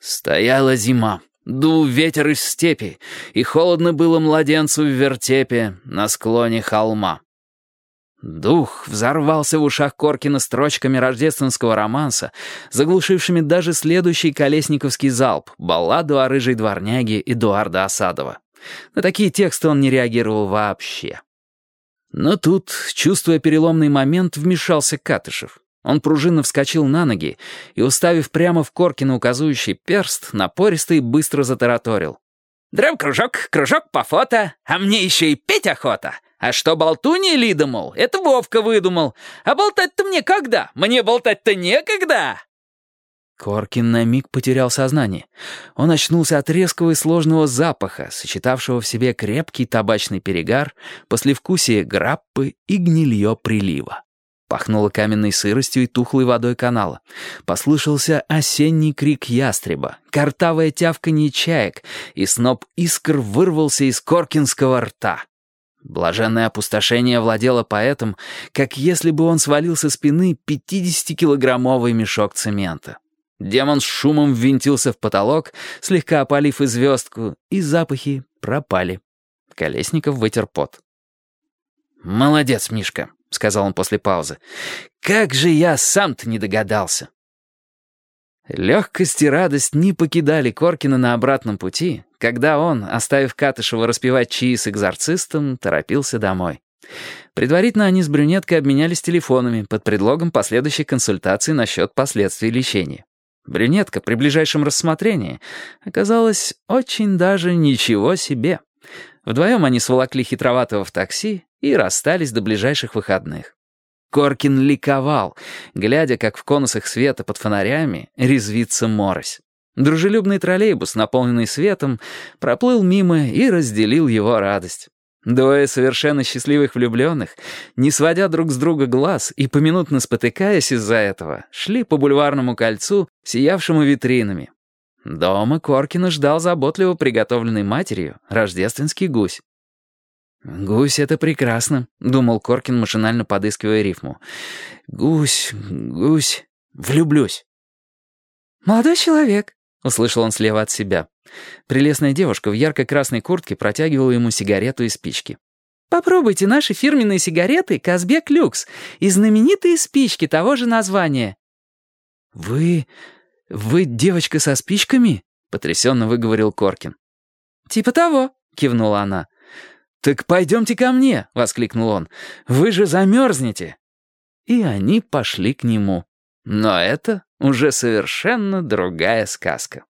Стояла зима, дул ветер из степи, и холодно было младенцу в вертепе на склоне холма. Дух взорвался в ушах Коркина строчками рождественского романса, заглушившими даже следующий колесниковский залп, балладу о рыжей дворняге Эдуарда Осадова. На такие тексты он не реагировал вообще. Но тут, чувствуя переломный момент, вмешался Катышев. Он пружинно вскочил на ноги и, уставив прямо в Коркина указующий перст, напористо и быстро затараторил. «Драм кружок, кружок по фото, а мне еще и петь охота. А что болтунья Лида, мол, это Вовка выдумал. А болтать-то мне когда? Мне болтать-то некогда!» Коркин на миг потерял сознание. Он очнулся от резкого и сложного запаха, сочетавшего в себе крепкий табачный перегар, послевкусие граппы и гнилье прилива. Пахнуло каменной сыростью и тухлой водой канала. Послышался осенний крик ястреба, картавое тявканье чаек, и сноп искр вырвался из коркинского рта. Блаженное опустошение владело поэтом, как если бы он свалил со спины 50-килограммовый мешок цемента. Демон с шумом ввинтился в потолок, слегка опалив и звездку, и запахи пропали. Колесников вытер пот. «Молодец, Мишка», — сказал он после паузы. «Как же я сам-то не догадался!» Легкость и радость не покидали Коркина на обратном пути, когда он, оставив Катышева распевать чаи с экзорцистом, торопился домой. Предварительно они с брюнеткой обменялись телефонами под предлогом последующей консультации насчет последствий лечения. Брюнетка при ближайшем рассмотрении оказалась очень даже ничего себе. Вдвоем они сволокли хитроватого в такси и расстались до ближайших выходных. Коркин ликовал, глядя, как в конусах света под фонарями резвится морось. Дружелюбный троллейбус, наполненный светом, проплыл мимо и разделил его радость. Двое совершенно счастливых влюбленных, не сводя друг с друга глаз и поминутно спотыкаясь из-за этого, шли по бульварному кольцу, сиявшему витринами. Дома Коркина ждал заботливо приготовленной матерью рождественский гусь. «Гусь — это прекрасно», — думал Коркин, машинально подыскивая рифму. «Гусь, гусь, влюблюсь». «Молодой человек», — услышал он слева от себя. Прелестная девушка в ярко-красной куртке протягивала ему сигарету и спички. «Попробуйте наши фирменные сигареты «Казбек Люкс» и знаменитые спички того же названия». «Вы девочка со спичками?» — потрясенно выговорил Коркин. «Типа того», — кивнула она. «Так пойдемте ко мне», — воскликнул он. «Вы же замерзнете». И они пошли к нему. Но это уже совершенно другая сказка.